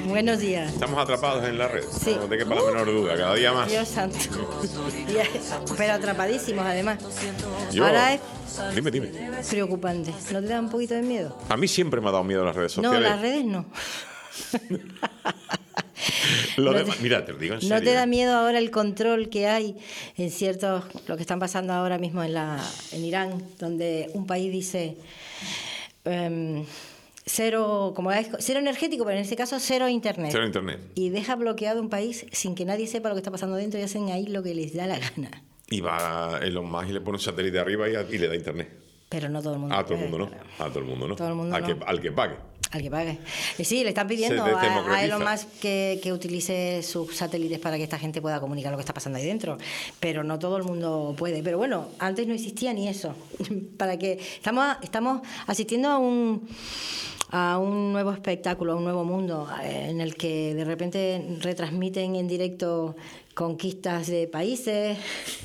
Buenos días. Estamos atrapados en la red. Sí. No te quepa la menor duda, cada día más. Dios santo. Pero atrapadísimos, además. Yo- Ahora es Dime. preocupante. ¿No te da un poquito de miedo? A mí siempre me ha dado miedo las redes No, sociales. las redes no. Lo no demás- mira, te lo digo en serio. ¿No te da miedo ahora el control que hay en ciertos, lo que están pasando ahora mismo en Irán, donde un país dice cero, como es, cero energético, pero en este caso cero internet? Cero internet. Y deja bloqueado un país sin que nadie sepa lo que está pasando dentro y hacen ahí lo que les da la gana. Y va Elon Musk y le pone un satélite arriba y le da internet. Pero no todo el mundo. A todo el mundo, ¿no? puede, A todo el mundo, ¿no? Todo el mundo al, no. al que pague. Al que pague. Sí, le están pidiendo Se a desdemocratiza. Elon Musk que utilice sus satélites para que esta gente pueda comunicar lo que está pasando ahí dentro. Pero no todo el mundo puede. Pero bueno, antes no existía ni eso. Para que estamos asistiendo a un nuevo espectáculo, a un nuevo mundo, en el que de repente retransmiten en directo conquistas de países,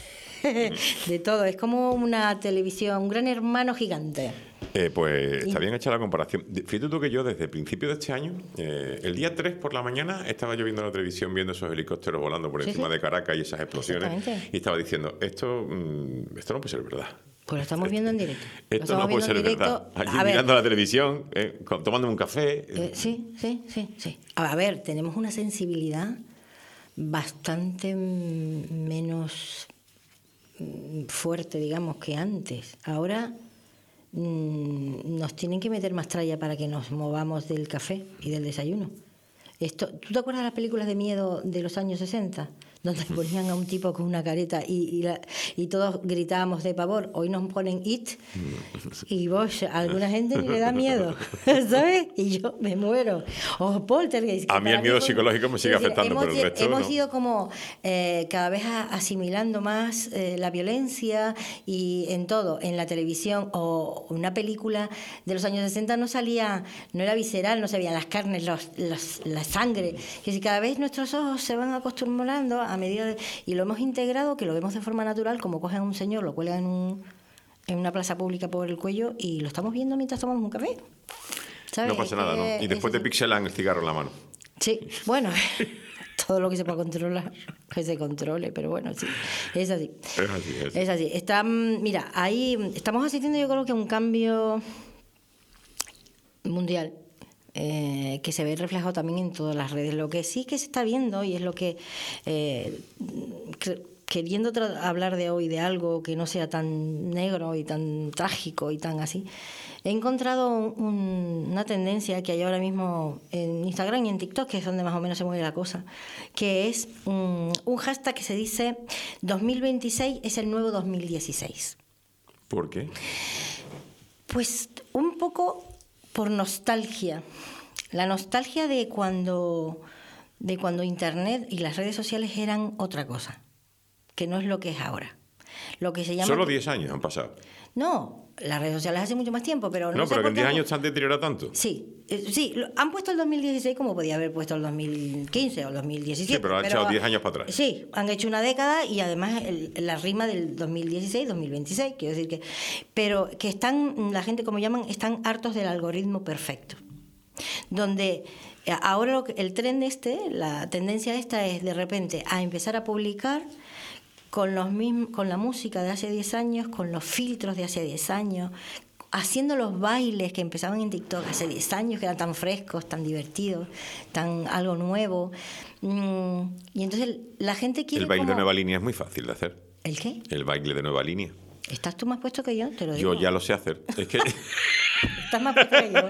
de todo. Es como una televisión, un gran hermano gigante. Pues está bien hecha la comparación. Fíjate tú que yo desde principios de este año, el día 3 por la mañana, estaba yo viendo la televisión, viendo esos helicópteros volando por encima de Caracas y esas explosiones, Exactamente. y estaba diciendo, esto no puede ser verdad. Pues lo estamos viendo en directo. Lo Esto estamos no puede viendo en ser directo. verdad. Allí A ver, mirando la televisión, tomando un café. sí. A ver, tenemos una sensibilidad bastante menos fuerte, digamos, que antes. Ahora nos tienen que meter más tralla para que nos movamos del café y del desayuno. ¿Tú te acuerdas de las películas de miedo de los años 60? Donde ponían a un tipo con una careta y todos gritábamos de pavor. Hoy nos ponen It y vos, a alguna gente ni le da miedo, ¿sabes? Y yo me muero. O Poltergeist. A mí el miedo psicológico me sigue afectando, pero el resto hemos no. ido como cada vez asimilando más la violencia y en todo, en la televisión o una película de los años 60 no era visceral, no se veían las carnes, la sangre. Que si cada vez nuestros ojos se van acostumbrando a medida y lo hemos integrado, que lo vemos de forma natural, como cogen a un señor, lo cuelgan en una plaza pública por el cuello y lo estamos viendo mientras tomamos un café. ¿Sabes? No pasa nada, ¿no? Y después te pixelan el cigarro en la mano. Sí, bueno, todo lo que se pueda controlar, que se controle, pero bueno, sí, es así. Es así. Mira, ahí estamos asistiendo, yo creo que a un cambio mundial. Que se ve reflejado también en todas las redes. Lo que sí que se está viendo, y es lo que queriendo hablar de hoy de algo que no sea tan negro y tan trágico y tan así, he encontrado una tendencia que hay ahora mismo en Instagram y en TikTok, que es donde más o menos se mueve la cosa, que es un hashtag que se dice 2026 es el nuevo 2016. ¿Por qué? Pues un poco por nostalgia. La nostalgia de cuando Internet y las redes sociales eran otra cosa, que no es lo que es ahora. Lo que se llama... Solo 10 años han pasado. No, las redes sociales hace mucho más tiempo, pero... No, sé pero que por en qué 10 años se han deteriorado tanto. Sí, han puesto el 2016 como podía haber puesto el 2015 o el 2017. Sí, pero han echado 10 años para atrás. Sí, han hecho una década y además la rima del 2016-2026, quiero decir que... Pero que la gente, como llaman, están hartos del algoritmo perfecto. Donde ahora el tren la tendencia esta es de repente a empezar a publicar con la música de hace 10 años, con los filtros de hace 10 años, haciendo los bailes que empezaban en TikTok hace 10 años, que eran tan frescos, tan divertidos, tan algo nuevo. Y entonces la gente quiere... El baile de nueva línea es muy fácil de hacer. ¿El qué? El baile de nueva línea. ¿Estás tú más puesto que yo? Te lo digo. Yo ya lo sé hacer. Es que... Estás más puesto que yo.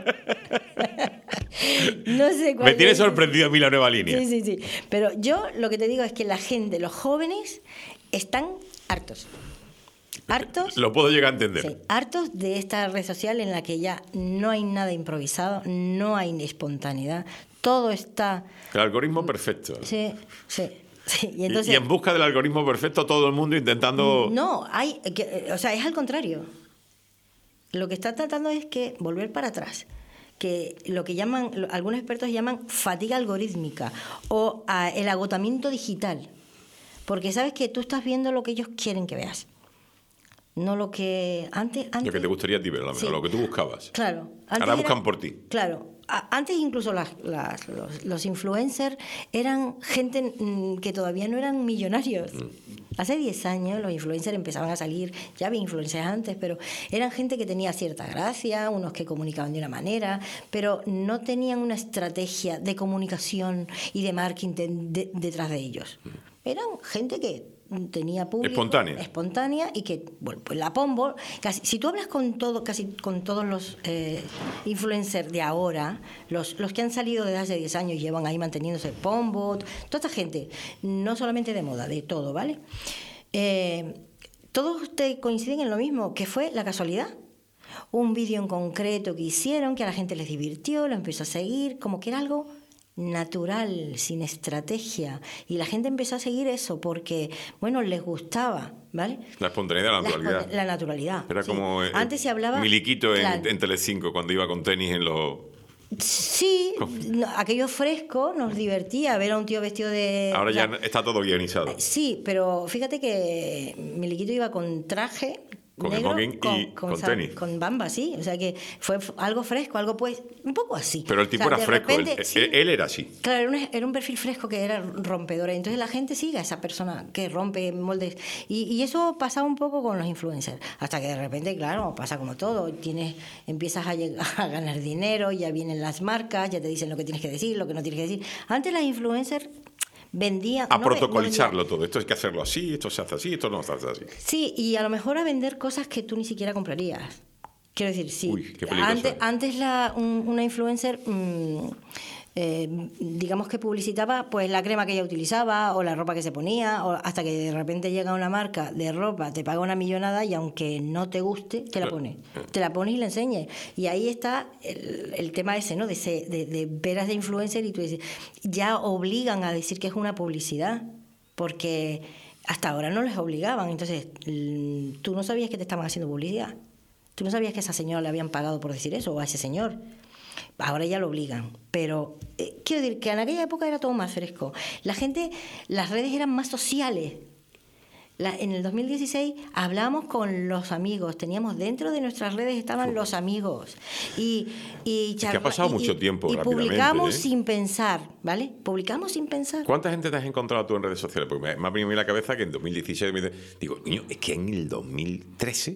No sé cuál Me tiene es. sorprendido a mí la nueva línea. Sí. Pero yo lo que te digo es que la gente, los jóvenes, están hartos. ¿Hartos? Lo puedo llegar a entender. Sí, hartos de esta red social en la que ya no hay nada improvisado, no hay espontaneidad, todo está... El algoritmo perfecto. Sí. Y, entonces, Y en busca del algoritmo perfecto todo el mundo intentando... No, es al contrario. Lo que está tratando es que volver para atrás, que lo que algunos expertos llaman fatiga algorítmica o el agotamiento digital, porque sabes que tú estás viendo lo que ellos quieren que veas, no lo que antes Lo que te gustaría a ti ver, sí. lo que tú buscabas. Claro. Ahora buscan por ti. Claro. Antes incluso los influencers eran gente que todavía no eran millonarios. Hace 10 años los influencers empezaban a salir, ya había influencers antes, pero eran gente que tenía cierta gracia, unos que comunicaban de una manera, pero no tenían una estrategia de comunicación y de marketing detrás de ellos. Eran gente que tenía público espontánea y que, bueno, pues la Pombo, si tú hablas casi con todos los influencers de ahora, los que han salido desde hace 10 años llevan ahí manteniéndose, Pombo, toda esta gente, no solamente de moda, de todo, ¿vale? Todos te coinciden en lo mismo, que fue la casualidad. Un vídeo en concreto que hicieron, que a la gente les divirtió, lo empezó a seguir, como que era algo natural, sin estrategia, y la gente empezó a seguir eso porque, bueno, les gustaba, ¿vale? La espontaneidad, la naturalidad. La naturalidad. Era sí. como antes se hablaba Miliquito en Telecinco cuando iba con tenis en los... Sí, aquello fresco nos divertía, ver a un tío vestido de... Ahora ya está todo guionizado. Sí, pero fíjate que Miliquito iba con traje con negro, smoking y con tenis. Con bamba, sí. O sea que fue algo fresco, algo pues un poco así. Pero el tipo era fresco, repente, él era así. Claro, era un perfil fresco que era rompedor. Entonces la gente sigue a esa persona que rompe moldes. Y eso pasa un poco con los influencers. Hasta que de repente, claro, pasa como todo. Empiezas a ganar dinero, ya vienen las marcas, ya te dicen lo que tienes que decir, lo que no tienes que decir. Antes las influencers vendía a protocolizarlo todo. Esto hay que hacerlo así, esto se hace así, esto no se hace así. Sí, y a lo mejor a vender cosas que tú ni siquiera comprarías. Quiero decir, sí. Uy, qué peligroso. Antes una influencer, digamos que publicitaba pues la crema que ella utilizaba o la ropa que se ponía, o hasta que de repente llega una marca de ropa, te paga una millonada y aunque no te guste, te la pones. Te la pones y la enseñas. Y ahí está el tema ese, ¿no? De veras de influencer, y tú dices, ya obligan a decir que es una publicidad, porque hasta ahora no les obligaban. Entonces, tú no sabías que te estaban haciendo publicidad. Tú no sabías que a esa señora le habían pagado por decir eso, o a ese señor. Ahora ya lo obligan. Pero quiero decir que en aquella época era todo más fresco. La gente, las redes eran más sociales. En el 2016 hablábamos con los amigos, teníamos dentro de nuestras redes estaban los amigos. Y es que ha pasado mucho tiempo. Y publicamos sin pensar, ¿vale? Publicamos sin pensar. ¿Cuánta gente te has encontrado tú en redes sociales? Porque me ha venido a la cabeza que en 2016 digo, niño, es que en el 2013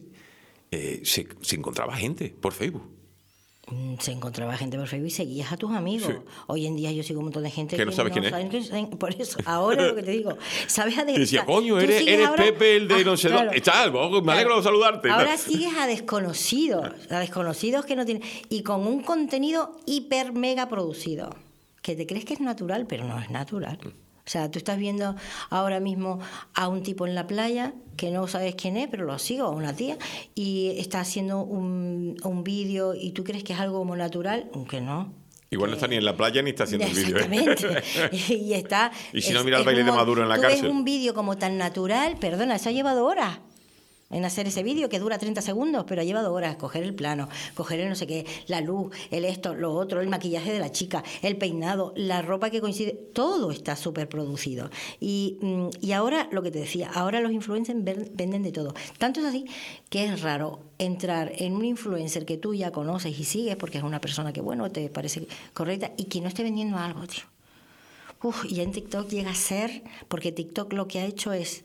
se encontraba gente por Facebook. Se encontraba gente por Facebook y seguías a tus amigos. Sí. Hoy en día yo sigo un montón de gente que no sabes quién es. Por eso, ahora lo que te digo, sabes a desconocidos. Decía, coño, eres ahora, Pepe, el de no sé dónde. Claro, me alegro de saludarte. Ahora sigues a desconocidos que no tienen. Y con un contenido hiper mega producido. Que te crees que es natural, pero no es natural. O sea, tú estás viendo ahora mismo a un tipo en la playa que no sabes quién es, pero lo sigo, a una tía, y está haciendo un vídeo y tú crees que es algo como natural, aunque no. Igual no está ni en la playa ni está haciendo el vídeo. Exactamente. Y si no mira el baile de Maduro en la cárcel. Tú ves un vídeo como tan natural, perdona, eso ha llevado horas en hacer ese vídeo que dura 30 segundos, pero ha llevado horas coger el plano, coger el no sé qué, la luz, el esto, lo otro, el maquillaje de la chica, el peinado, la ropa que coincide, todo está súper producido. Y ahora, lo que te decía, ahora los influencers venden de todo. Tanto es así que es raro entrar en un influencer que tú ya conoces y sigues porque es una persona que, bueno, te parece correcta y que no esté vendiendo algo, tío. Y en TikTok llega a ser, porque TikTok lo que ha hecho es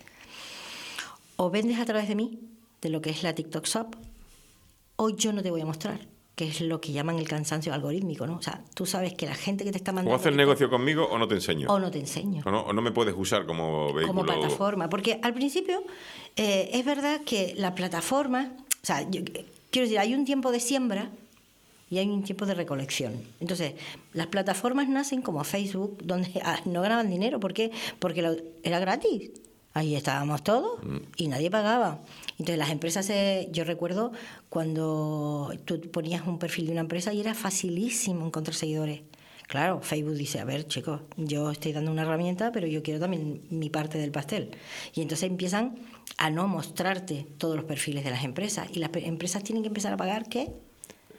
o vendes a través de mí, de lo que es la TikTok Shop, o yo no te voy a mostrar, que es lo que llaman el cansancio algorítmico, ¿no? O sea, tú sabes que la gente que te está mandando... O haces negocio conmigo o no te enseño. O no te enseño. O no me puedes usar como vehículo. Como plataforma. Porque al principio es verdad que la plataforma... O sea, quiero decir, hay un tiempo de siembra y hay un tiempo de recolección. Entonces, las plataformas nacen como Facebook, donde no ganaban dinero. ¿Por qué? Porque era gratis. Ahí estábamos todos y nadie pagaba. Entonces las empresas, yo recuerdo cuando tú ponías un perfil de una empresa y era facilísimo encontrar seguidores. Claro, Facebook dice, a ver, chicos, yo estoy dando una herramienta, pero yo quiero también mi parte del pastel. Y entonces empiezan a no mostrarte todos los perfiles de las empresas. Y las empresas tienen que empezar a pagar, ¿qué?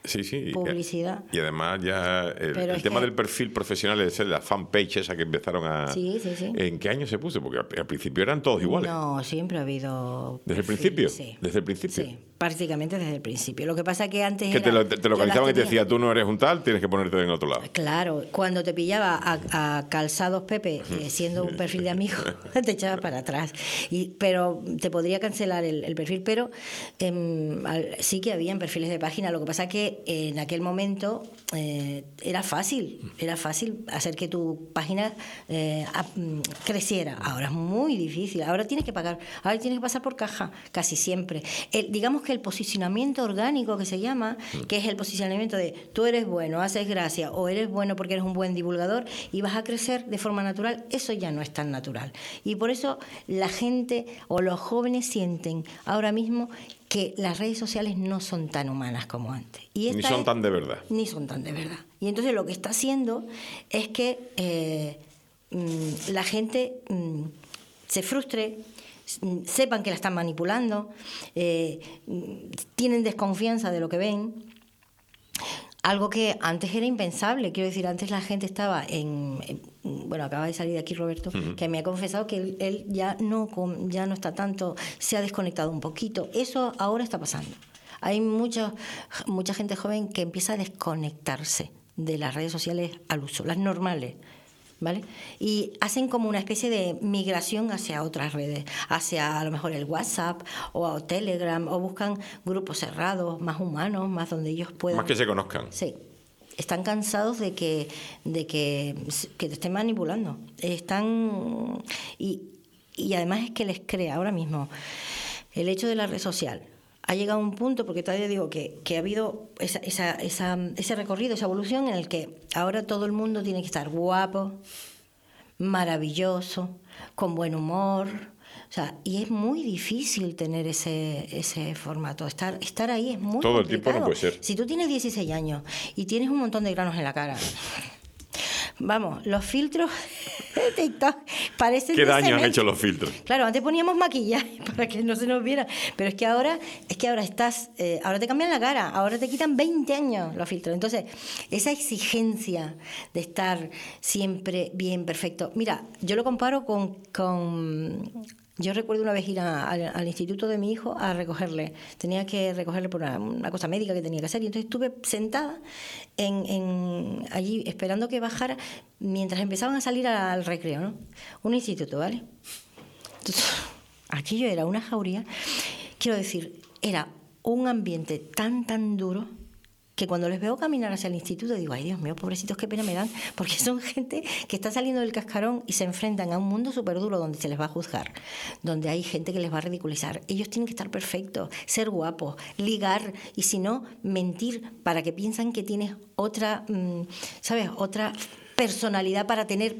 publicidad. Y además ya el tema del perfil profesional, es la fanpage esa que empezaron a... Sí. ¿En qué año se puso? Porque al principio eran todos iguales. No, siempre ha habido... ¿Desde el principio? Sí. ¿Desde el principio? Sí, prácticamente desde el principio. Lo que pasa es que antes que te localizaban y te decía, tú no eres un tal, tienes que ponerte en otro lado. Claro, cuando te pillaba a Calzados Pepe siendo un perfil de amigo, te echabas para atrás. Pero te podría cancelar el perfil, pero sí que habían perfiles de página. Lo que pasa es que en aquel momento era fácil hacer que tu página creciera. Ahora es muy difícil, ahora tienes que pagar, ahora tienes que pasar por caja, casi siempre. Digamos que el posicionamiento orgánico que se llama, que es el posicionamiento de tú eres bueno, haces gracia, o eres bueno porque eres un buen divulgador y vas a crecer de forma natural, eso ya no es tan natural. Y por eso la gente o los jóvenes sienten ahora mismo que las redes sociales no son tan humanas como antes. Ni son tan de verdad. Ni son tan de verdad. Y entonces lo que está haciendo es que la gente se frustre, sepan que la están manipulando, tienen desconfianza de lo que ven. Algo que antes era impensable. Quiero decir, antes la gente estaba bueno, acaba de salir de aquí Roberto, que me ha confesado que él ya no está tanto, se ha desconectado un poquito. Eso ahora está pasando. Hay mucha gente joven que empieza a desconectarse de las redes sociales al uso, las normales, ¿vale? Y hacen como una especie de migración hacia otras redes, hacia a lo mejor el WhatsApp o Telegram, o buscan grupos cerrados, más humanos, más donde ellos puedan... Más que se conozcan. Sí. Están cansados de que te estén manipulando. Y además es que les crea ahora mismo el hecho de la red social. Ha llegado a un punto, porque todavía digo que ha habido ese recorrido, esa evolución en el que ahora todo el mundo tiene que estar guapo, maravilloso, con buen humor. O sea, y es muy difícil tener ese formato. Estar ahí es muy todo complicado. El tiempo no puede ser. Si tú tienes 16 años y tienes un montón de granos en la cara... Vamos, los filtros de TikTok parecen... ¿Qué daño han hecho los filtros? Claro, antes poníamos maquillaje para que no se nos viera, pero es que ahora ahora te cambian la cara, ahora te quitan 20 años los filtros. Entonces, esa exigencia de estar siempre bien, perfecto. Mira, yo lo comparo con yo recuerdo una vez ir al instituto de mi hijo a recogerle. Tenía que recogerle por una cosa médica que tenía que hacer. Y entonces estuve sentada allí esperando que bajara mientras empezaban a salir al recreo, ¿no? Un instituto, ¿vale? Entonces, aquello era una jauría. Quiero decir, era un ambiente tan duro que cuando les veo caminar hacia el instituto digo, ay Dios mío, pobrecitos, qué pena me dan, porque son gente que está saliendo del cascarón y se enfrentan a un mundo súper duro donde se les va a juzgar, donde hay gente que les va a ridiculizar. Ellos tienen que estar perfectos, ser guapos, ligar, y si no, mentir para que piensan que tienes otra, ¿sabes?, otra personalidad para tener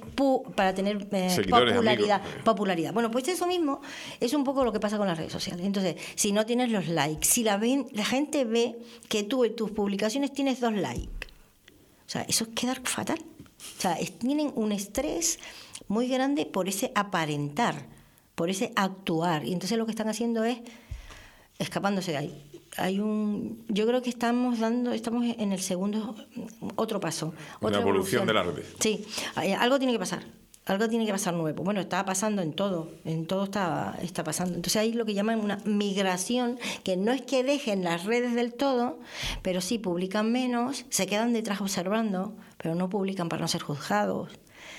popularidad. Bueno, pues eso mismo es un poco lo que pasa con las redes sociales. Entonces, si no tienes los likes, si la gente ve que tú en tus publicaciones tienes 2 likes, o sea, eso es quedar fatal. O sea, tienen un estrés muy grande por ese aparentar, por ese actuar, y entonces lo que están haciendo es escapándose de ahí. Yo creo que estamos en el segundo, otro paso. Una evolución de las redes. Sí, algo tiene que pasar nuevo. Bueno, está pasando en todo está pasando. Entonces hay lo que llaman una migración, que no es que dejen las redes del todo, pero sí publican menos, se quedan detrás observando, pero no publican para no ser juzgados.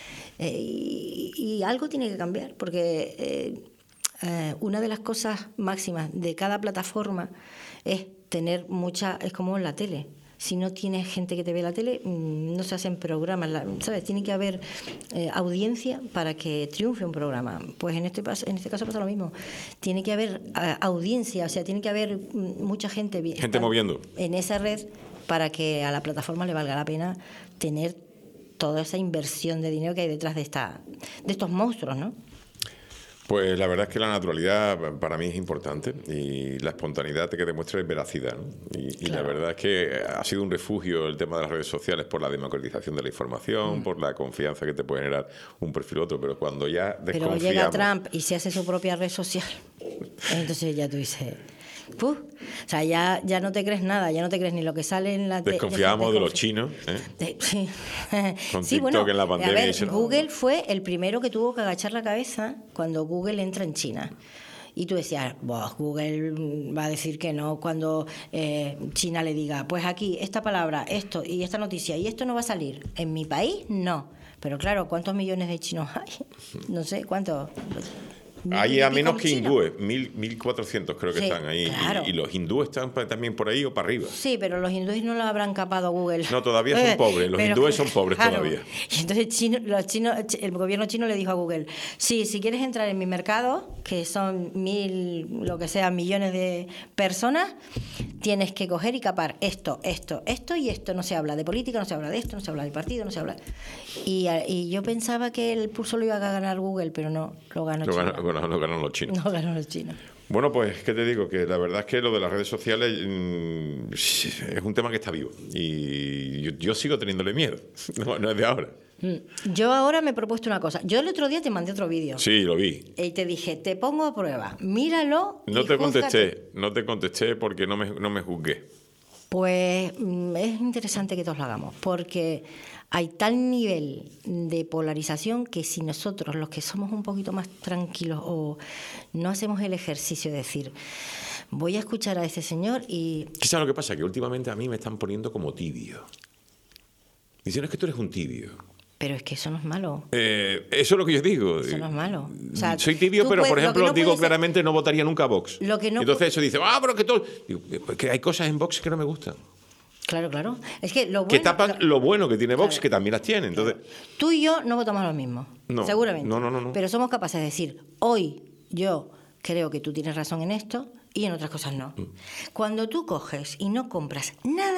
Y algo tiene que cambiar, porque una de las cosas máximas de cada plataforma es tener es como en la tele. Si no tienes gente que te ve la tele, no se hacen programas, ¿sabes? Tiene que haber audiencia para que triunfe un programa. Pues en este caso pasa lo mismo. Tiene que haber audiencia, o sea, tiene que haber mucha gente moviendo en esa red para que a la plataforma le valga la pena tener toda esa inversión de dinero que hay detrás de estos monstruos, ¿no? Pues la verdad es que la naturalidad para mí es importante, y la espontaneidad que demuestra es veracidad, ¿no? Y claro, la verdad es que ha sido un refugio el tema de las redes sociales por la democratización de la información, por la confianza que te puede generar un perfil u otro, pero cuando ya desconfiamos... Pero llega Trump y se hace su propia red social, entonces ya tú dices... O sea, ya no te crees nada, ya no te crees ni lo que sale en la Desconfiábamos de los chinos, Sí. Con Sí, TikTok en la pandemia. A ver, Google fue el primero que tuvo que agachar la cabeza cuando Google entra en China. Y tú decías, Google va a decir que no cuando China le diga, pues aquí, esta palabra, esto y esta noticia, y esto no va a salir. En mi país, no. Pero claro, ¿cuántos millones de chinos hay? No sé, ¿cuántos? Hay a menos que hindúes, 1.400 creo que sí, están ahí. Claro. Y los hindúes están también por ahí o para arriba. Sí, pero los hindúes no lo habrán capado a Google. No, todavía son pobres. Los hindúes son pobres todavía. Y entonces el gobierno chino le dijo a Google, sí, si quieres entrar en mi mercado, que son 1.000, lo que sea, millones de personas, tienes que coger y capar esto y esto. No se habla de política, no se habla de esto, no se habla de partido, no se habla... Y yo pensaba que el pulso lo iba a ganar Google, pero no, lo ganó China. Lo ganaron los chinos. No ganó los chinos. Bueno, pues, ¿qué te digo? Que la verdad es que lo de las redes sociales es un tema que está vivo. Y yo sigo teniéndole miedo. No es de ahora. Yo ahora me he propuesto una cosa. Yo el otro día te mandé otro vídeo. Sí, lo vi. Y te dije, te pongo a prueba. Míralo. No te contesté porque no me juzgué. Pues es interesante que todos lo hagamos, porque hay tal nivel de polarización que si nosotros, los que somos un poquito más tranquilos, o no hacemos el ejercicio de decir, voy a escuchar a ese señor y... ¿Sabes lo que pasa? Que últimamente a mí me están poniendo como tibio. Dicen, es que tú eres un tibio. Pero es que eso no es malo. Eso es lo que yo digo. Eso no es malo. O sea, soy tibio, pero por ejemplo, no digo claramente no votaría nunca a Vox. Entonces eso dice, pero que todo... Digo, que hay cosas en Vox que no me gustan. Claro. Es que lo bueno, que tapan lo bueno que tiene Vox, que también las tiene. Entonces... Tú y yo no votamos lo mismo, seguramente. No. Pero somos capaces de decir, hoy yo creo que tú tienes razón en esto y en otras cosas no. Cuando tú coges y no compras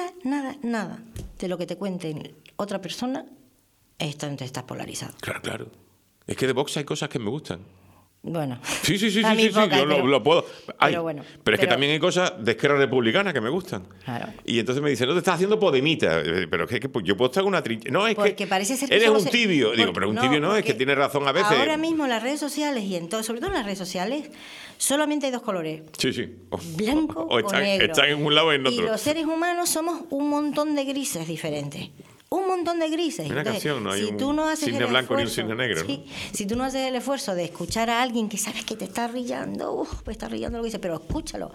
nada de lo que te cuente otra persona, entonces estás polarizado. Claro. Es que de Vox hay cosas que me gustan. Bueno. Sí, yo lo puedo. Pero es que también hay cosas de Esquerra Republicana que me gustan. Claro. Y entonces me dicen, no te estás haciendo podemita. Pero es que yo puedo estar en una trinchera. No, es porque que parece ser que eres un tibio. Digo, pero un tibio no, es que tienes razón a veces. Ahora mismo en las redes sociales y sobre todo en las redes sociales, solamente hay dos colores. Sí. Blanco o negro. Están en un lado o en otro. Y los seres humanos somos un montón de grises diferentes. Un montón de grises. Una canción, no hay un cisne blanco ni un cisne negro. Sí, ¿no? Si tú no haces el esfuerzo de escuchar a alguien que sabes que te está rillando, me está rillando lo que dice, pero escúchalo.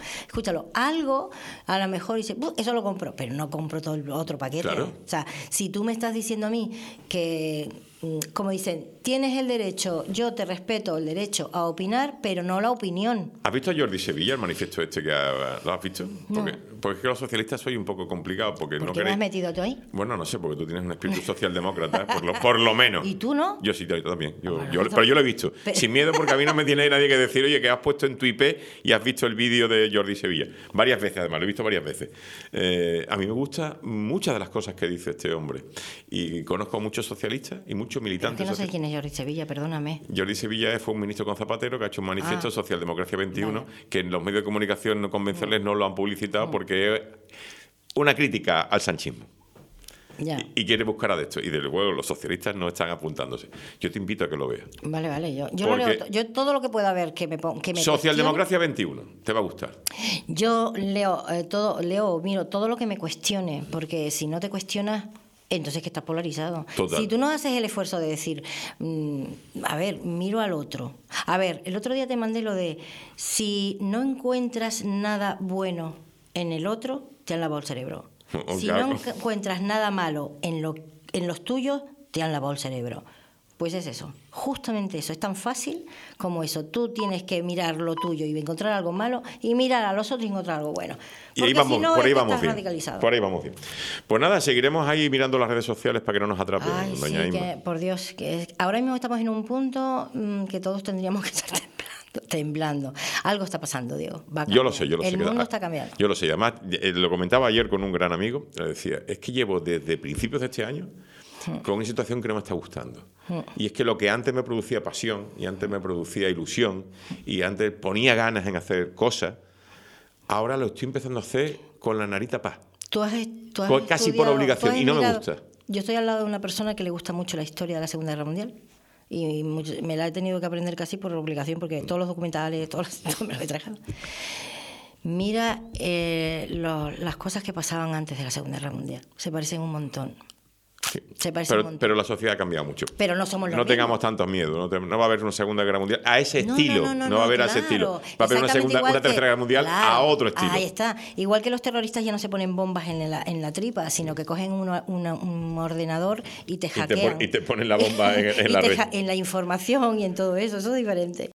Algo, a lo mejor dice, eso lo compro, pero no compro todo el otro paquete. Claro. O sea, si tú me estás diciendo a mí que, como dicen, tienes el derecho, yo te respeto el derecho a opinar, pero no la opinión. ¿Has visto a Jordi Sevilla, el manifiesto este ¿lo has visto? No. Porque es que los socialistas soy un poco complicado. ¿Por qué me has metido tú ahí? Bueno, no sé, porque tú tienes un espíritu socialdemócrata, por lo menos. ¿Y tú no? Yo sí, yo también. Pero yo lo he visto. Sin miedo, porque a mí no me tiene nadie que decir, oye, que has puesto en tu IP y has visto el vídeo de Jordi Sevilla. Varias veces, además, lo he visto varias veces. A mí me gustan muchas de las cosas que dice este hombre. Y conozco a muchos socialistas y muchos militantes. Pero es que no sé quién es Jordi Sevilla, perdóname. Jordi Sevilla fue un ministro con Zapatero que ha hecho un manifiesto Socialdemocracia 21, que en los medios de comunicación no convencionales no lo han publicitado porque es una crítica al sanchismo. Y quiere buscar a esto. Y desde luego los socialistas no están apuntándose. Yo te invito a que lo veas. Vale. Yo lo leo. Yo todo lo que pueda ver que me Socialdemocracia 21. Te va a gustar. Yo miro todo lo que me cuestione, porque si no te cuestionas, entonces que estás polarizado. Total. Si tú no haces el esfuerzo de decir, a ver, miro al otro. A ver, el otro día te mandé lo de, si no encuentras nada bueno en el otro, te han lavado el cerebro. Si no encuentras nada malo en los tuyos, te han lavado el cerebro. Pues es eso, justamente eso. Es tan fácil como eso. Tú tienes que mirar lo tuyo y encontrar algo malo, y mirar a los otros y encontrar algo bueno. Porque ahí vamos, si no, por ahí vamos bien. Radicalizado. Por ahí vamos bien. Pues nada, seguiremos ahí mirando las redes sociales para que no nos atrapen. Doña Inma. Por Dios, ahora mismo estamos en un punto que todos tendríamos que estar temblando. Algo está pasando, Diego. Yo lo sé. El mundo está cambiando. Yo lo sé. Además, lo comentaba ayer con un gran amigo. Le decía, es que llevo desde principios de este año con una situación que no me está gustando. Y es que lo que antes me producía pasión, y antes me producía ilusión, y antes ponía ganas en hacer cosas, ahora lo estoy empezando a hacer con la nariz tapada. ¿Tú has casi por obligación, y no me gusta. Yo estoy al lado de una persona que le gusta mucho la historia de la Segunda Guerra Mundial. Y me la he tenido que aprender casi por obligación, porque todos los documentales, todo me los he tragado. Mira las cosas que pasaban antes de la Segunda Guerra Mundial. Se parecen un montón. Sí. Se parecen un montón. Pero la sociedad ha cambiado mucho. Pero no somos los No mismos. tengamos tantos miedos. No va a haber una Segunda Guerra Mundial a ese estilo. No va a haber a ese estilo. Va a haber una Tercera Guerra Mundial a otro estilo. Ahí está. Igual que los terroristas ya no se ponen bombas en la tripa, sino que cogen un ordenador y te hackean. Y te ponen la bomba en la red. En la información y en todo eso. Eso es diferente.